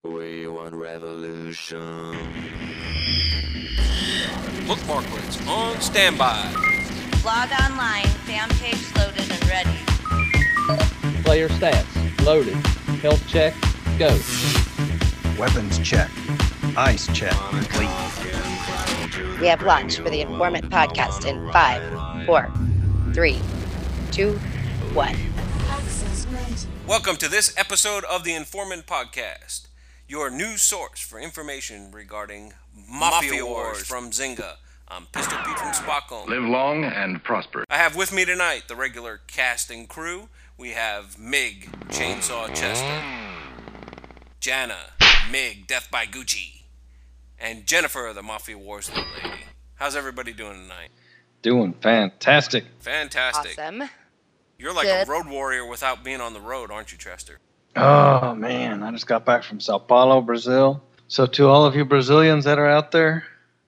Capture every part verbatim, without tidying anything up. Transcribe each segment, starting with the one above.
We want revolution. Bookmark words on standby. Log online, fan page loaded and ready. Player stats, loaded. Health check, go. Weapons check. Ice check, complete. We have launched for the Informant Podcast in five, four, three, two, one. Welcome to this episode of the Informant Podcast, your news source for information regarding Mafia, Mafia Wars from Zynga. I'm Pistol Pete from Stockholm. Live long and prosper. I have with me tonight the regular cast and crew. We have Mig, Chainsaw Chester, Jana, Mig, Death by Gucci, and Jennifer, the Mafia Wars little lady. How's everybody doing tonight? Doing fantastic. Fantastic. Awesome. You're like Good. a road warrior without being on the road, aren't you, Chester? Oh, man. I just got back from Sao Paulo, Brazil. So to all of you Brazilians that are out there,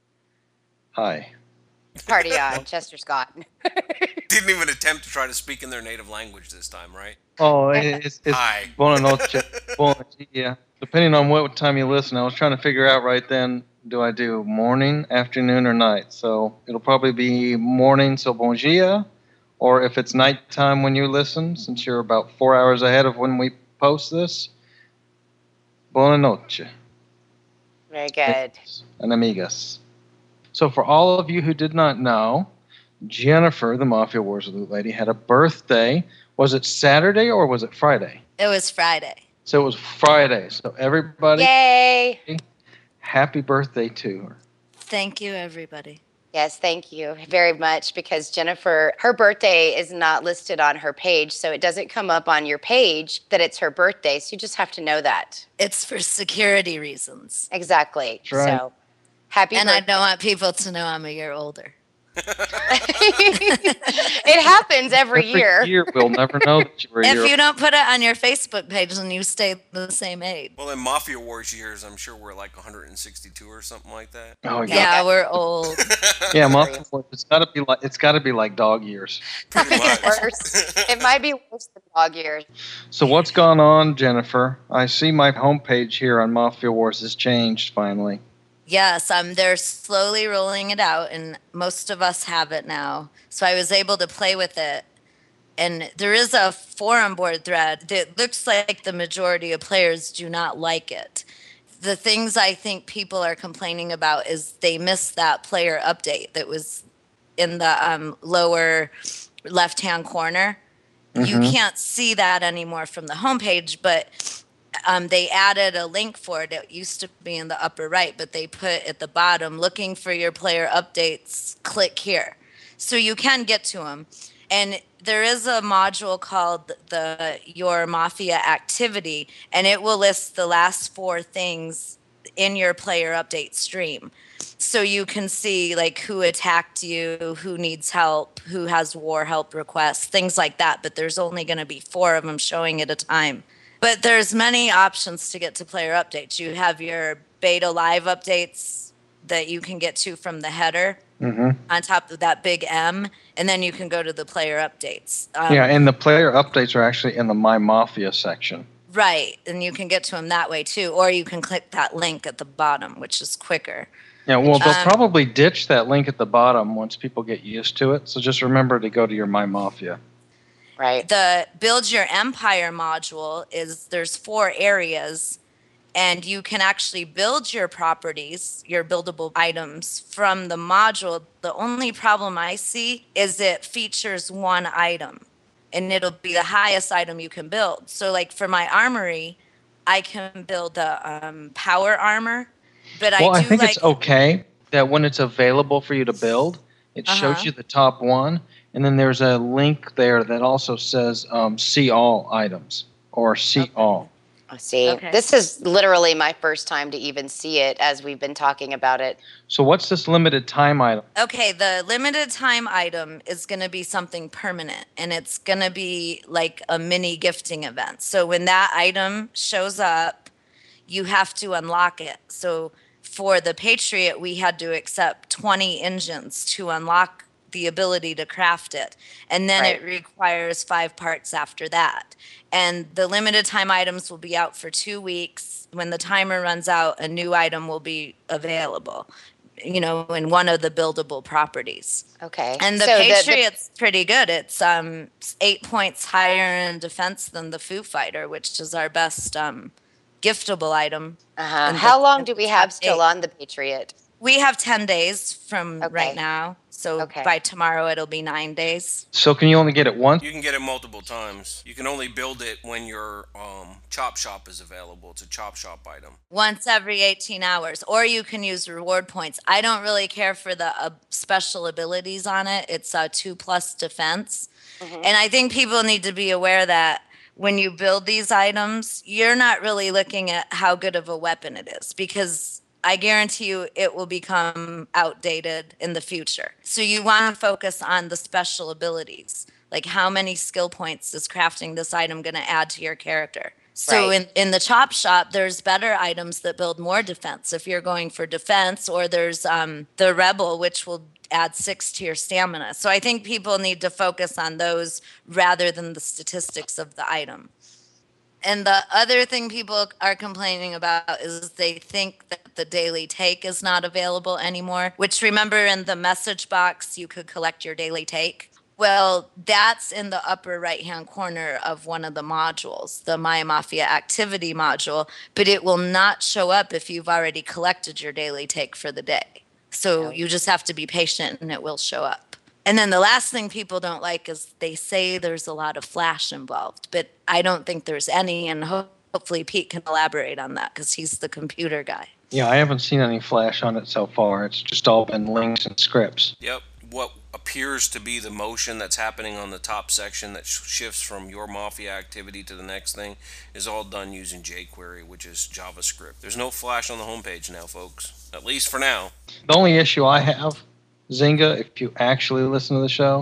hi. Party on, Chester Scott. Didn't even attempt to try to speak in their native language this time, right? Oh, it's, it's Hi. buona noche. Buona, yeah. Depending on what time you listen, I was trying to figure out right then, do I do morning, afternoon, or night? So it'll probably be morning, so bom dia. Or if it's nighttime when you listen, since you're about four hours ahead of when we post this, buona noche. Very good. And amigas. So for all of you who did not know, Jennifer, the Mafia Wars Loot Lady, had a birthday. Was it Saturday or was it Friday? It was Friday. So it was Friday. So everybody, Yay! happy birthday to her. Thank you, everybody. Yes, thank you very much, because Jennifer, her birthday is not listed on her page, so it doesn't come up on your page that it's her birthday, so you just have to know that. It's for security reasons. Exactly. That's right. So, happy And birthday. I don't want people to know I'm a year older. It happens every, Every year. year we'll never know that you were a If year you don't put it on your Facebook page, then you stay the same age. Well, in Mafia Wars years, I'm sure we're like one hundred sixty-two or something like that. Oh, yeah. Yeah, we're old. Yeah, Mafia Wars, it's got to be like it's got to be like dog years. Pretty much. Worse. It might be worse than dog years. So what's gone on, Jennifer? I see my homepage here on Mafia Wars has changed finally. Yes, um, they're slowly rolling it out, and most of us have it now. So I was able to play with it. And there is a forum board thread that looks like the majority of players do not like it. The things I think people are complaining about is they missed that player update that was in the um, lower left-hand corner. You can't see that anymore from the homepage, but um, they added a link for it. It used to be in the upper right, but they put at the bottom, looking for your player updates, click here. So you can get to them. And there is a module called the Your Mafia Activity, and it will list the last four things in your player update stream. So you can see like who attacked you, who needs help, who has war help requests, things like that. But there's only going to be four of them showing at a time. But there's many options to get to player updates. You have your beta live updates that you can get to from the header Mm-hmm. on top of that big M, and then you can go to the player updates. Um, Yeah, and the player updates are actually in the My Mafia section. Right, and you can get to them that way too, or you can click that link at the bottom, which is quicker. Yeah, well, they'll Um, probably ditch that link at the bottom once people get used to it. So just remember to go to your My Mafia. Right. The Build Your Empire module is there's four areas, and you can actually build your properties, your buildable items from the module. The only problem I see is it features one item, and it'll be the highest item you can build. So like for my armory, I can build the um, power armor, but Well, I I do think like it's okay that when it's available for you to build, it shows Uh-huh. you the top one, and then there's a link there that also says um, see all items or see all. See, Okay. this is literally my first time to even see it as we've been talking about it. So what's this limited time item? Okay, the limited time item is going to be something permanent, and it's going to be like a mini gifting event. So when that item shows up, you have to unlock it. So for the Patriot, we had to accept twenty engines to unlock the ability to craft it. And then Right. it requires five parts after that. And the limited time items will be out for two weeks. When the timer runs out, a new item will be available, you know, in one of the buildable properties. Okay. And the So Patriot's pretty good. It's um eight points higher in defense than the Foo Fighter, which is our best um giftable item. uh-huh. in the- How long in do the we have top still eight. on the Patriot? We have ten days from Okay. right now. So Okay. by tomorrow it'll be nine days. So can you only get it once? You can get it multiple times. You can only build it when your um, Chop Shop is available. It's a Chop Shop item. Once every eighteen hours, or you can use reward points. I don't really care for the uh, special abilities on it. It's a two plus defense. Mhm. And I think people need to be aware that when you build these items, you're not really looking at how good of a weapon it is, because I guarantee you it will become outdated in the future. So you want to focus on the special abilities. Like, how many skill points is crafting this item going to add to your character? So Right. in, in the Chop Shop, there's better items that build more defense if you're going for defense, or there's um, the Rebel, which will add six to your stamina. So I think people need to focus on those rather than the statistics of the item. And the other thing people are complaining about is they think that the daily take is not available anymore, which, remember, in the message box, you could collect your daily take. Well, that's in the upper right-hand corner of one of the modules, the My Mafia activity module, but it will not show up if you've already collected your daily take for the day. So No. you just have to be patient and it will show up. And then the last thing people don't like is they say there's a lot of flash involved, but I don't think there's any, and ho- hopefully Pete can elaborate on that because he's the computer guy. Yeah, I haven't seen any flash on it so far. It's just all been links and scripts. Yep. What appears to be the motion that's happening on the top section that sh- shifts from your Mafia activity to the next thing is all done using jQuery, which is JavaScript. There's no flash on the homepage now, folks. At least for now. The only issue I have, Zynga, if you actually listen to the show,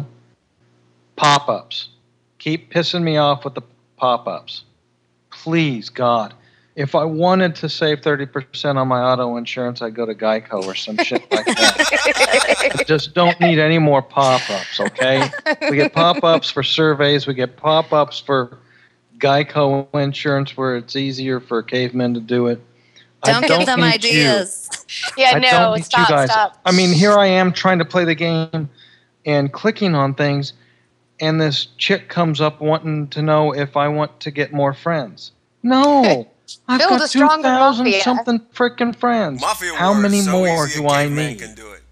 pop-ups. Keep pissing me off with the pop-ups. Please, God. If I wanted to save thirty percent on my auto insurance, I'd go to Geico or some shit like that. I just don't need any more pop-ups, okay? We get pop-ups for surveys. We get pop-ups for Geico insurance where it's easier for cavemen to do it. I Don't give them need you. ideas. Yeah, I no, don't need stop, you guys. stop. I mean, here I am trying to play the game and clicking on things, and this chick comes up wanting to know if I want to get more friends. No, I've Build a got two stronger thousand mafia. something freaking friends. Mafia How War many is so more easy do a I caveman need? can do it.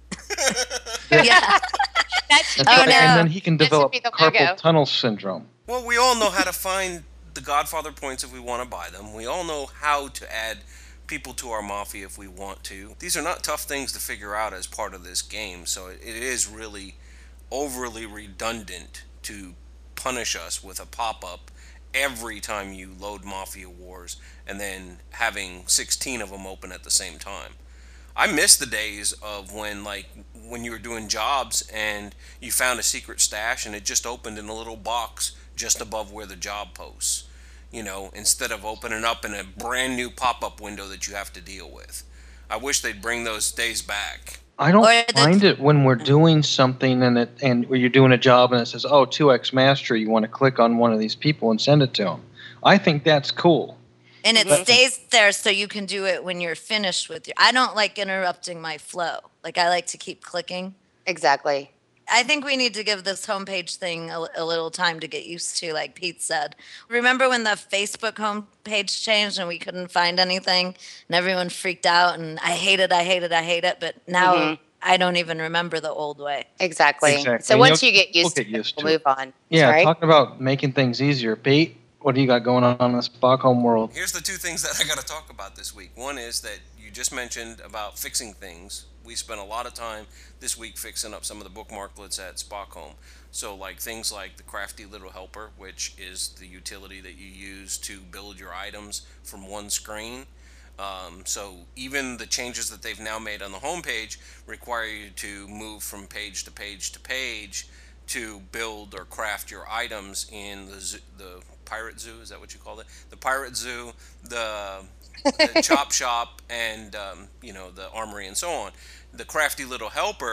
Yeah. That should Oh, be no. And then he can That should develop be the carpal logo. tunnel syndrome. Well, we all know how to find the Godfather points if we want to buy them. We all know how to add people to our Mafia if we want to. These are not tough things to figure out as part of this game, so it, it is really overly redundant to punish us with a pop-up every time you load Mafia Wars and then having sixteen of them open at the same time. I miss the days of when, like, when you were doing jobs and you found a secret stash and it just opened in a little box just above where the job posts, you know, instead of opening up in a brand new pop-up window that you have to deal with. I wish they'd bring those days back. I don't Or the- find it when we're doing something and it and where you're doing a job and it says, "Oh, two X mastery." You want to click on one of these people and send it to them. I think that's cool. And it Mhm. stays there so you can do it when you're finished with your. I don't like interrupting my flow. Like, I like to keep clicking. Exactly. I think we need to give this homepage thing a, a little time to get used to, like Pete said. Remember when the Facebook homepage changed and we couldn't find anything and everyone freaked out and I hate it, I hate it, I hate it. But now Mhm. I don't even remember the old way. Exactly. Exactly. So And once you'll- you get you'll used get to it, used we'll to it. move on. Yeah, Sorry? talking about making things easier. Pete, what do you got going on in the Stockholm world? Here's the two things that I got to talk about this week. One is that you just mentioned about fixing things. We spent a lot of time this week fixing up some of the bookmarklets at Stockholm. So, like things like the Crafty Little Helper, which is the utility that you use to build your items from one screen. Um, so even the changes that they've now made on the homepage require you to move from page to page to page to build or craft your items in the zoo, the Pirate Zoo. Is that what you call it? The Pirate Zoo, the, the Chop Shop, and um, you know, the Armory and so on. The Crafty Little Helper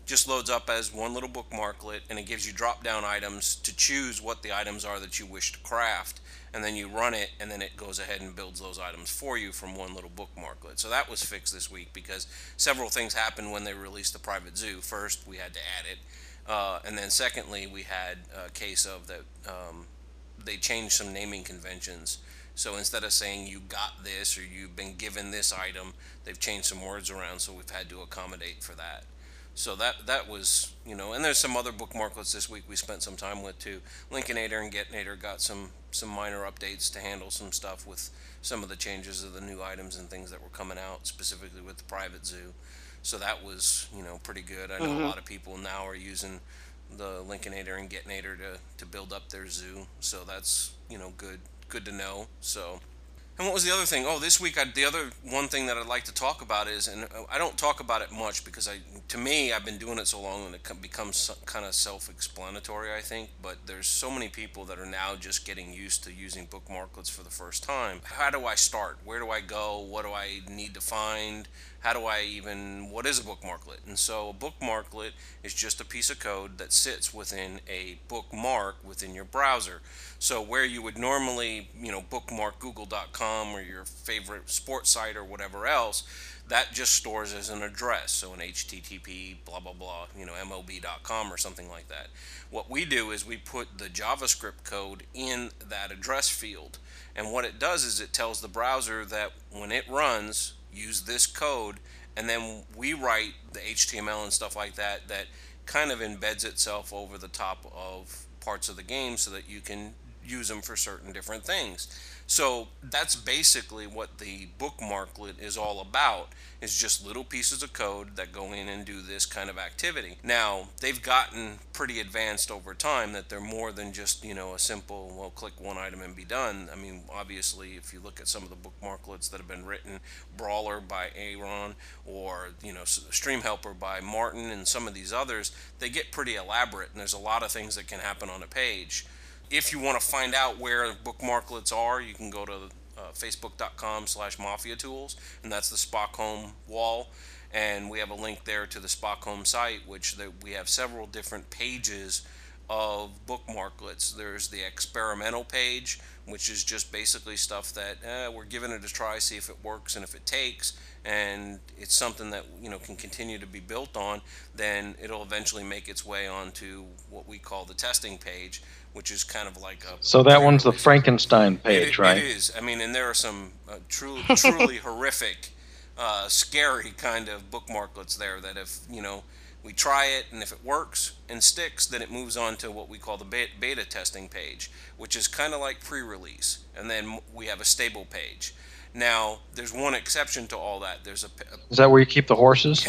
just loads up as one little bookmarklet, and it gives you drop down items to choose what the items are that you wish to craft, and then you run it, and then it goes ahead and builds those items for you from one little bookmarklet. So that was fixed this week because several things happened when they released the private zoo. First, we had to add it, uh, and then secondly, we had a case of that um, they changed some naming conventions. So instead of saying you got this or you've been given this item, they've changed some words around, so we've had to accommodate for that. So that that was, you know, and there's some other bookmarklets this week we spent some time with too. Lincolnator and Getnator got some some minor updates to handle some stuff with some of the changes of the new items and things that were coming out, specifically with the private zoo. So that was, you know, pretty good. I know Mm-hmm. a lot of people now are using the Lincolnator and Getnator to to build up their zoo. So that's, you know, good good to know. So, and what was the other thing? Oh, this week, I, the other one thing that I'd like to talk about is, and I don't talk about it much because I, to me, I've been doing it so long and it co- becomes kind of self-explanatory, I think. But there's so many people that are now just getting used to using bookmarklets for the first time. How do I start? Where do I go? What do I need to find? How do I even, what is a bookmarklet? And so a bookmarklet is just a piece of code that sits within a bookmark within your browser. So where you would normally, you know, bookmark google dot com or your favorite sports site or whatever else, that just stores as an address. So an H T T P, blah, blah, blah, you know, M O B dot com or something like that. What we do is we put the JavaScript code in that address field. And what it does is it tells the browser that when it runs, use this code, and then we write the H T M L and stuff like that that kind of embeds itself over the top of parts of the game so that you can use them for certain different things. So that's basically what the bookmarklet is all about, is just little pieces of code that go in and do this kind of activity. Now, they've gotten pretty advanced over time that they're more than just, you know, a simple, well, click one item and be done. I mean, obviously, if you look at some of the bookmarklets that have been written, Brawler by Aaron or, you know, Stream Helper by Martin and some of these others, they get pretty elaborate, and there's a lot of things that can happen on a page. If you want to find out where bookmarklets are, you can go to uh, facebook.com slash mafia tools, and that's the Spock Home wall. And we have a link there to the Spock Home site, which there, we have several different pages of bookmarklets. There's the experimental page, which is just basically stuff that eh, we're giving it a try, see if it works, and if it takes, and it's something that, you know, can continue to be built on, then it'll eventually make its way onto what we call the testing page, which is kind of like a... So that one's the Frankenstein page, it, right? It is. I mean, and there are some uh, truly, truly horrific, uh, scary kind of bookmarklets there that if, you know, we try it, and if it works and sticks, then it moves on to what we call the beta, beta testing page, which is kind of like pre-release. And then we have a stable page. Now, there's one exception to all that. There's a... a Is that where you keep the horses?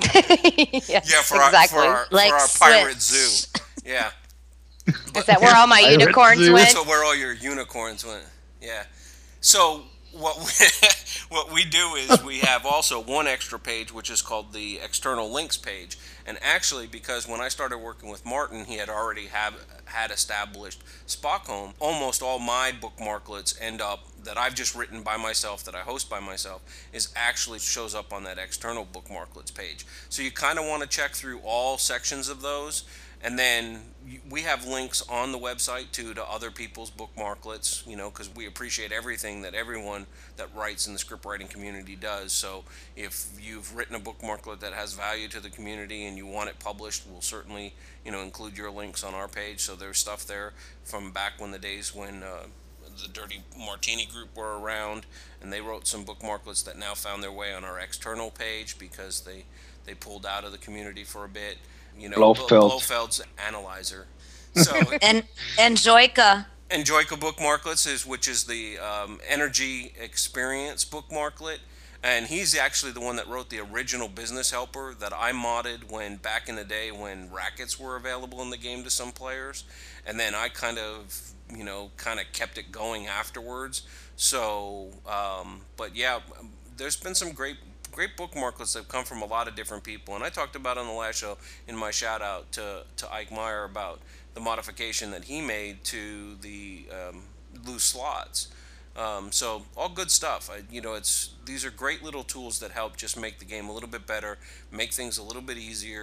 yes, yeah, for exactly. our, for our, Like for our pirate Swiss. zoo. Yeah. Is that where all my Pirate unicorns zoo. went? So where all your unicorns went. Yeah. So what we, what we do is we have also one extra page, which is called the external links page. And actually, because when I started working with Martin, he had already have had established Spock Home. Almost all my bookmarklets end up that I've just written by myself, that I host by myself, is actually shows up on that external bookmarklets page. So you kind of want to check through all sections of those. And then we have links on the website too to other people's bookmarklets, you know, because we appreciate everything that everyone that writes in the script writing community does. So if you've written a bookmarklet that has value to the community and you want it published, we'll certainly, you know, include your links on our page. So there's stuff there from back when the days when uh, the Dirty Martini group were around, and they wrote some bookmarklets that now found their way on our external page because they, they pulled out of the community for a bit. You know, Blofeld. Blofeld's Analyzer. So, And and Joica. and Joica Bookmarklets is, which is the um, Energy Experience bookmarklet, and he's actually the one that wrote the original Business Helper that I modded when back in the day when rackets were available in the game to some players, and then I kind of, you know, kind of kept it going afterwards. So, um, but yeah, there's been some great. Great bookmarklets that have come from a lot of different people, and I talked about on the last show in my shout out to, to Ike Meyer about the modification that he made to the um, loose slots. Um, so all good stuff. I, you know, it's these are great little tools that help just make the game a little bit better, make things a little bit easier,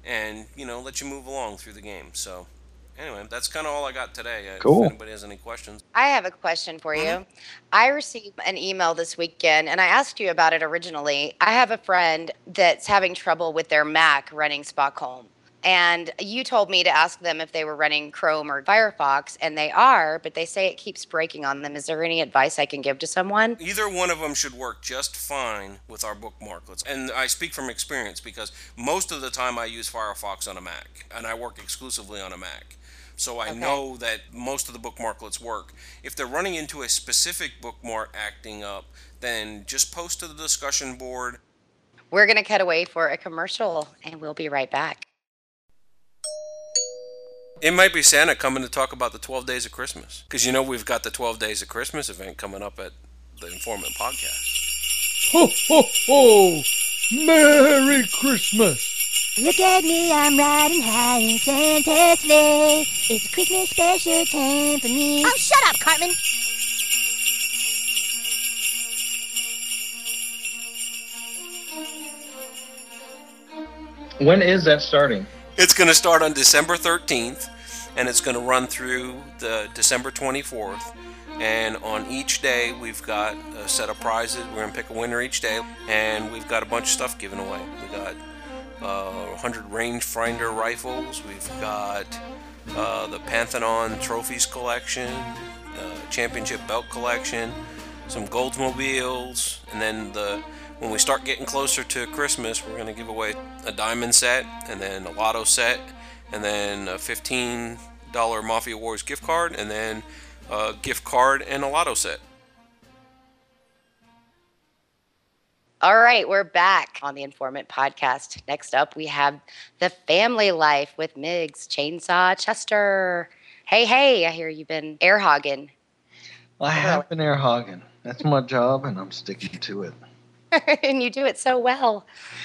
and, you know, let you move along through the game. So, anyway, that's kind of all I got today. Uh, Cool. If anybody has any questions. I have a question for you. Mhm. I received an email this weekend and I asked you about it originally. I have a friend that's having trouble with their Mac running Stockholm. And you told me to ask them if they were running Chrome or Firefox, and they are, but they say it keeps breaking on them. Is there any advice I can give to someone? Either one of them should work just fine with our bookmarklets. And I speak from experience because most of the time I use Firefox on a Mac, and I work exclusively on a Mac. So I Okay. know that most of the bookmarklets work. If they're running into a specific bookmark acting up, then just post to the discussion board. We're going to cut away for a commercial, and we'll be right back. It might be Santa coming to talk about the twelve Days of Christmas. Because you know we've got the twelve Days of Christmas event coming up at the Informant Podcast. Ho, ho, ho! Merry Christmas! Look at me, I'm riding high in Santa's sleigh. It's a Christmas special time for me. Oh, shut up, Cartman! When is that starting? It's going to start on December thirteenth, and it's going to run through the December twenty-fourth. And on each day, we've got a set of prizes. We're going to pick a winner each day, and we've got a bunch of stuff given away. We got uh, one hundred rangefinder rifles. We've got uh, the Pantheon Trophies collection, uh, Championship Belt collection, some Goldsmobiles, and then the when we start getting closer to Christmas, we're going to give away a diamond set, and then a lotto set, and then a fifteen dollars Mafia Wars gift card, and then a gift card and a lotto set. All right, we're back on the Informant Podcast. Next up, we have The Family Life with Migs Chainsaw Chester. Hey, hey, I hear you've been air hogging. I have been air hogging. That's my job, and I'm sticking to it. And you do it so well.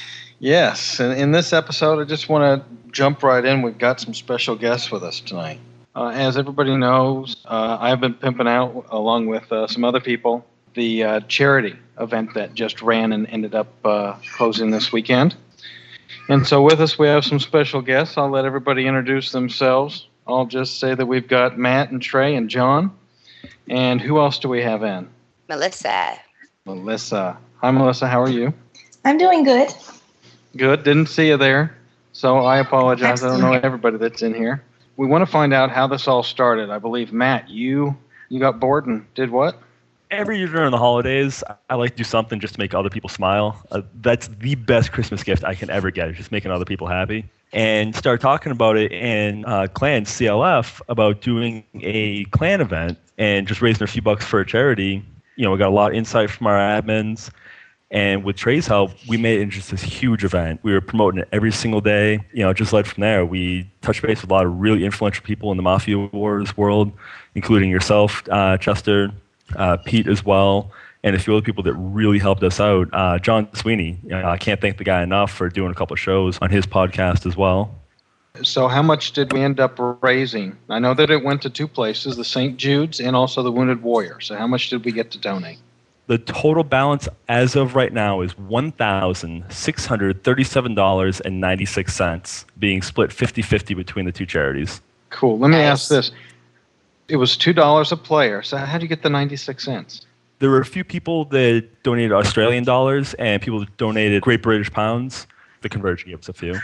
Yes, and in this episode, I just want to jump right in. We've got some special guests with us tonight. Uh, as everybody knows, uh, I've been pimping out, along with uh, some other people, the uh, charity event that just ran and ended up uh, closing this weekend. And so with us, we have some special guests. I'll let everybody introduce themselves. I'll just say that we've got Matt and Trey and John. And who else do we have in? Melissa. Melissa. Hi, Melissa. How are you? I'm doing good. Good. Didn't see you there. So I apologize. I don't know everybody that's in here. We want to find out how this all started. I believe, Matt, you you got bored and did what? Every year during the holidays, I like to do something just to make other people smile. Uh, that's the best Christmas gift I can ever get, is just making other people happy. And start talking about it in uh, Clan C L F about doing a clan event and just raising a few bucks for a charity. You know, we got a lot of insight from our admins. And with Trey's help, we made it just this huge event. We were promoting it every single day. You know, just led from there. We touched base with a lot of really influential people in the Mafia Wars world, including yourself, uh, Chester, uh, Pete as well, and a few other people that really helped us out. Uh, John Sweeney, you know, I can't thank the guy enough for doing a couple of shows on his podcast as well. So how much did we end up raising? I know that it went to two places, the Saint Jude's and also the Wounded Warrior. So how much did we get to donate? The total balance as of right now is one thousand six hundred thirty-seven dollars and ninety-six cents, being split fifty-fifty between the two charities. Cool. Let me Nice. ask this. It was two dollars a player. So how did you get the ninety-six cents? There were a few people that donated Australian dollars and people that donated Great British pounds. The conversion gives a few.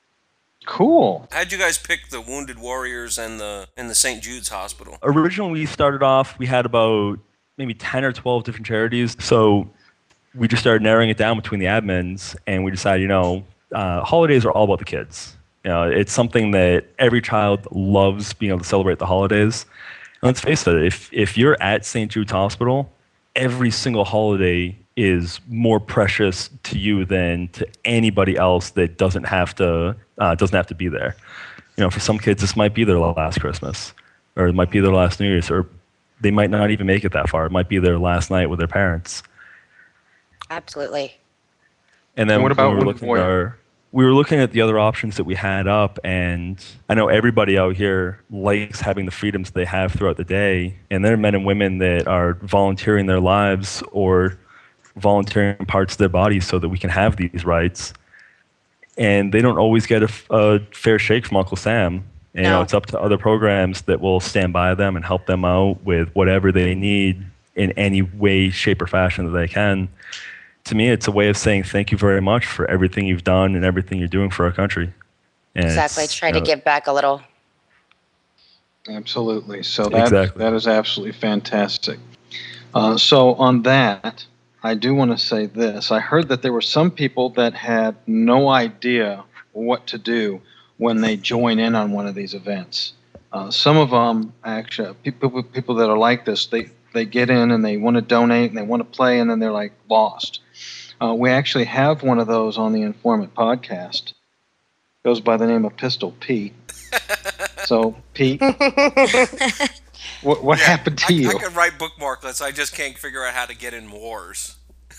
Cool. How'd you guys pick the Wounded Warriors and the and the Saint Jude's Hospital? Originally, we started off, we had about maybe ten or twelve different charities. So we just started narrowing it down between the admins, and we decided, you know, uh, holidays are all about the kids. You know, it's something that every child loves, being able to celebrate the holidays. And let's face it, if if you're at Saint Jude's Hospital, every single holiday is more precious to you than to anybody else that doesn't have to uh, doesn't have to be there. You know, for some kids, this might be their last Christmas, or it might be their last New Year's, or they might not even make it that far. It might be their last night with their parents. Absolutely. And then And what about we were Wounded looking at Warrior? our, we were looking at the other options that we had up, and I know everybody out here likes having the freedoms they have throughout the day, and there are men and women that are volunteering their lives or volunteering parts of their bodies so that we can have these rights. and they don't always get a, f- a fair shake from Uncle Sam. And, you know, No. it's up to other programs that will stand by them and help them out with whatever they need in any way, shape, or fashion that they can. To me, it's a way of saying thank you very much for everything you've done and everything you're doing for our country. And Exactly. it's, Try you to know, give back a little. Absolutely. So that, Exactly. that is absolutely fantastic. Uh, so on that, I do want to say this. I heard that there were some people that had no idea what to do when they join in on one of these events. Uh, some of them, actually, people people that are like this, they, they get in and they want to donate and they want to play, and then they're like lost. Uh, we actually have one of those on the Informant podcast. Goes by the name of Pistol Pete. So, Pete, what, what Yeah, happened to I, you? I could write bookmarklets. I just can't figure out how to get in wars.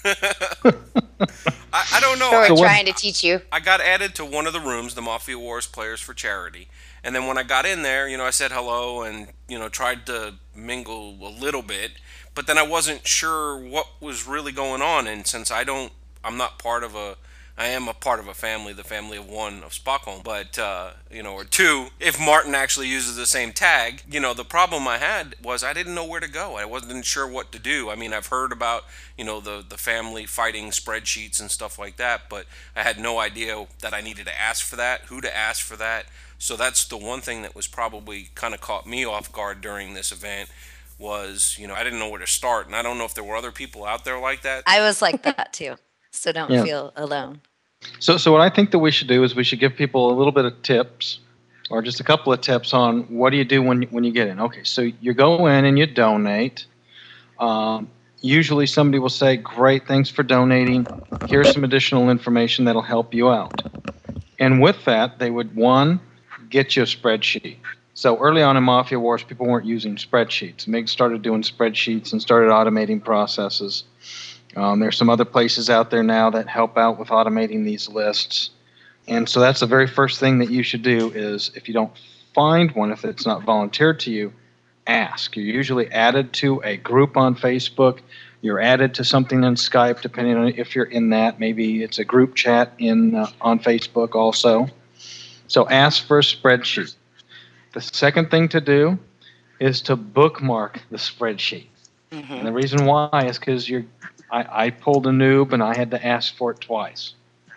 I, I don't know. So I, we're what- trying to teach you. I got added to one of the rooms, the Mafia Wars Players for Charity. And then when I got in there, you know, I said hello and, you know, tried to mingle a little bit. But then I wasn't sure what was really going on. And since I don't, I'm not part of a, I am a part of a family, the family of one of Stockholm, but, uh, you know, or two, if Martin actually uses the same tag, you know, the problem I had was I didn't know where to go. I wasn't sure what to do. I mean, I've heard about, you know, the, the family fighting spreadsheets and stuff like that, but I had no idea that I needed to ask for that, who to ask for that. So that's the one thing that was probably kind of caught me off guard during this event was, you know, I didn't know where to start. And I don't know if there were other people out there like that. I was like that too. So don't Yeah. feel alone. So, so what I think that we should do is we should give people a little bit of tips, or just a couple of tips on what do you do when when you get in. Okay, so you go in and you donate. Um, usually, somebody will say, "Great, thanks for donating. Here's some additional information that'll help you out." And with that, they would one get you a spreadsheet. So early on in Mafia Wars, people weren't using spreadsheets. Mig started doing spreadsheets and started automating processes. Um, there's some other places out there now that help out with automating these lists. And so that's the very first thing that you should do is if you don't find one, if it's not volunteered to you, ask. You're usually added to a group on Facebook. You're added to something in Skype, depending on if you're in that. Maybe it's a group chat in uh, on Facebook also. So ask for a spreadsheet. The second thing to do is to bookmark the spreadsheet. Mm-hmm. And the reason why is because you're I, I pulled a noob and I had to ask for it twice.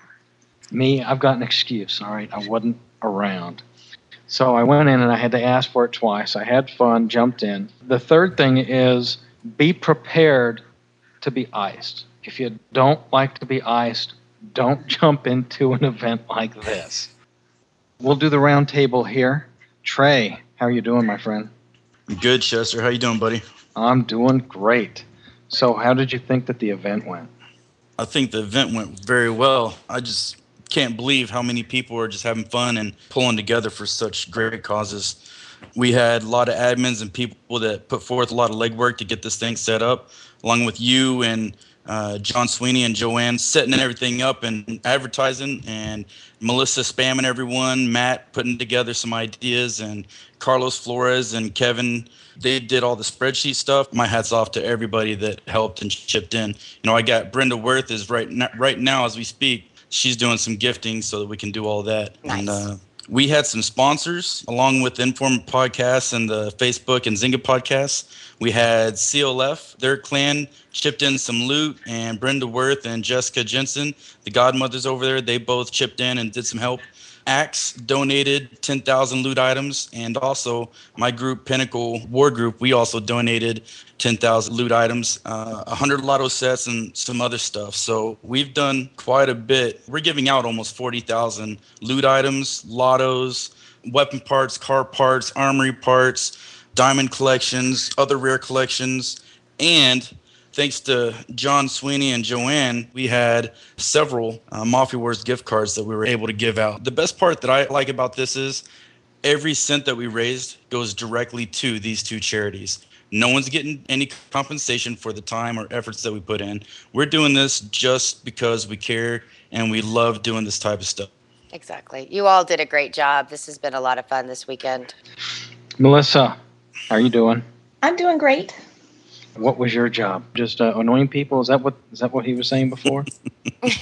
Me, I've got an excuse, all right? I wasn't around. So I went in and I had to ask for it twice. I had fun, jumped in. The third thing is be prepared to be iced. If you don't like to be iced, don't jump into an event like this. We'll do the round table here. Trey, how are you doing, my friend? Good, Chester. How you doing, buddy? I'm doing great. So how did you think that the event went? I think the event went very well. I just can't believe how many people are just having fun and pulling together for such great causes. We had a lot of admins and people that put forth a lot of legwork to get this thing set up, along with you and uh, John Sweeney and Joanne setting everything up and advertising, and Melissa spamming everyone, Matt putting together some ideas, and Carlos Flores and Kevin, they did all the spreadsheet stuff. My hat's off to everybody that helped and chipped in. You know, I got Brenda Worth is right now, right now as we speak. She's doing some gifting so that we can do all that. Nice. And uh, we had some sponsors along with Inform Podcasts and the Facebook and Zynga podcasts. We had C L F, their clan chipped in some loot, and Brenda Worth and Jessica Jensen, the godmothers over there, they both chipped in and did some help. Axe donated ten thousand loot items, and also my group, Pinnacle War Group, we also donated ten thousand loot items, uh, one hundred lotto sets, and some other stuff. So we've done quite a bit. We're giving out almost forty thousand loot items, lottos, weapon parts, car parts, armory parts, diamond collections, other rare collections, and thanks to John Sweeney and Joanne, we had several uh, Mafia Wars gift cards that we were able to give out. The best part that I like about this is every cent that we raised goes directly to these two charities. No one's getting any compensation for the time or efforts that we put in. We're doing this just because we care and we love doing this type of stuff. Exactly. You all did a great job. This has been a lot of fun this weekend. Melissa, how are you doing? I'm doing great. What was your job? Just uh, annoying people? Is that what is that what he was saying before?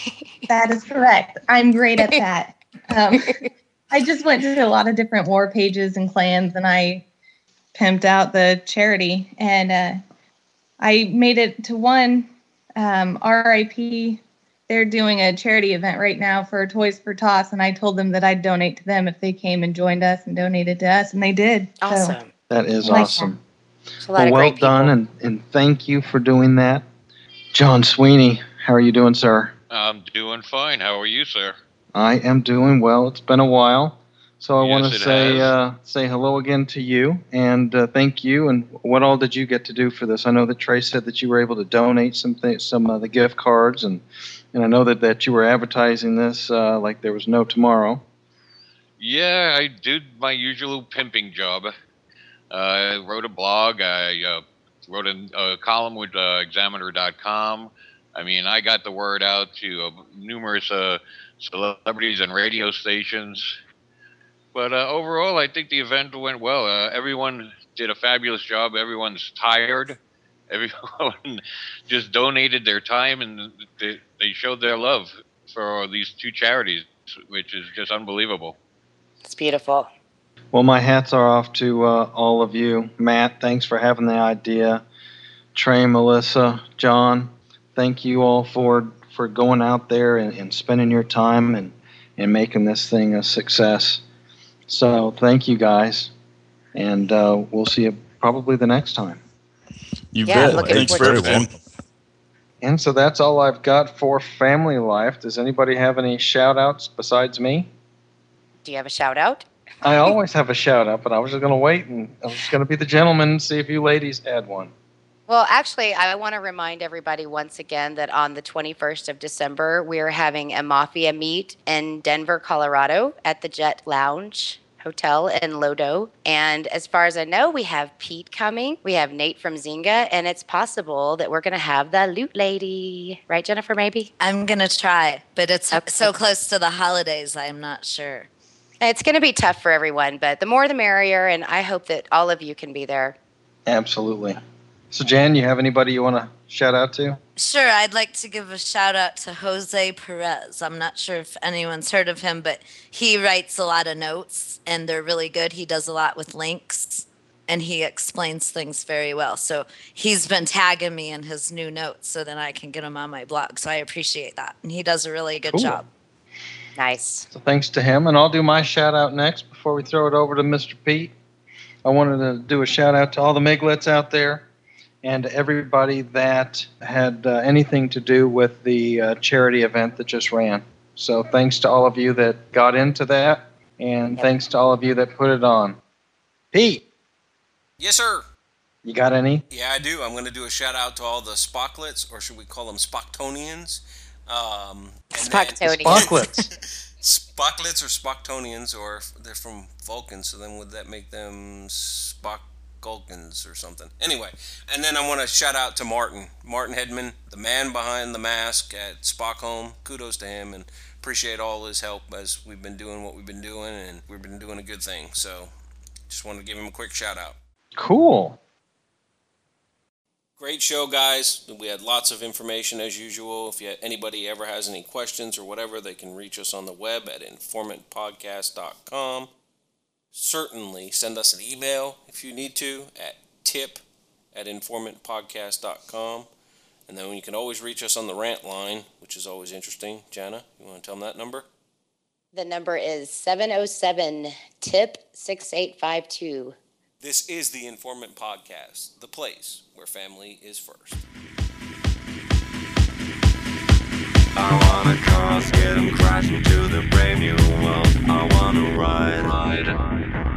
That is correct. I'm great at that. Um, I just went to a lot of different war pages and clans, and I pimped out the charity. And uh, I made it to one, um, R I P. They're doing a charity event right now for Toys for Tots, and I told them that I'd donate to them if they came and joined us and donated to us, and they did. Awesome. So, That is I like awesome. There's a lot Well, of well great people. done, and, and thank you for doing that. John Sweeney, how are you doing, sir? I'm doing fine. How are you, sir? I am doing well. It's been a while. So I Yes, want it to say has. uh, say hello again to you, and uh, thank you. And what all did you get to do for this? I know that Trey said that you were able to donate some th- some of the gift cards, and and I know that, that you were advertising this uh, like there was no tomorrow. Yeah, I did my usual pimping job. Uh, I wrote a blog. I uh, wrote a, a column with uh, Examiner dot com. I mean, I got the word out to uh, numerous uh, celebrities and radio stations. But uh, overall, I think the event went well. Uh, everyone did a fabulous job. Everyone's tired. Everyone just donated their time, and they, they showed their love for these two charities, which is just unbelievable. It's beautiful. Well, my hats are off to uh, all of you. Matt, thanks for having the idea. Trey, Melissa, John, thank you all for for going out there and, and spending your time and, and making this thing a success. So thank you guys, and uh, we'll see you probably the next time. You Yeah, bet. looking Thanks for forward to everything. And so that's all I've got for family life. Does anybody have any shout outs besides me? Do you have a shout out? I always have a shout out, but I was just going to wait, and I was just going to be the gentleman and see if you ladies had one. Well, actually, I want to remind everybody once again that on the twenty-first of December, we are having a Mafia meet in Denver, Colorado at the Jet Lounge Hotel in Lodo. And as far as I know, we have Pete coming. We have Nate from Zynga, and it's possible that we're going to have the Loot Lady. Right, Jennifer, maybe? I'm going to try, but it's Okay. so close to the holidays, I'm not sure. It's going to be tough for everyone, but the more the merrier, and I hope that all of you can be there. Absolutely. So, Jan, you have anybody you want to shout out to? Sure, I'd like to give a shout out to Jose Perez. I'm not sure if anyone's heard of him, but he writes a lot of notes and they're really good. He does a lot with links and he explains things very well. So he's been tagging me in his new notes so then I can get them on my blog. So I appreciate that. And he does a really good Cool. job. Nice. So thanks to him, and I'll do my shout out next before we throw it over to Mister Pete. I wanted to do a shout out to all the Miglets out there and everybody that had uh, anything to do with the uh, charity event that just ran. So thanks to all of you that got into that, and Yep. thanks to all of you that put it on. Pete, Yes, sir. you got any? Yeah, I do. I'm going to do a shout out to all the Spocklets, or should we call them Spocktonians? Um, and then- Spocktonians. Spocklets. Spocklets or Spocktonians, or if they're from Vulcan, so then would that make them Spockgulkins or something? Anyway, and then I want to shout out to Martin. Martin Hedman, the man behind the mask at Spockholm. Kudos to him, and appreciate all his help as we've been doing what we've been doing, and we've been doing a good thing. So just wanted to give him a quick shout out. Cool. Great show, guys. We had lots of information as usual. If you, anybody ever has any questions or whatever, they can reach us on the web at informant podcast dot com. Certainly send us an email if you need to at tip at informant podcast dot com. And then you can always reach us on the rant line, which is always interesting. Jana, you want to tell them that number? The number is seven oh seven tip six eight five two. This is the Informant Podcast, the place where family is first. I wanna cross, get 'em crashing to the brave new world. I wanna ride, ride.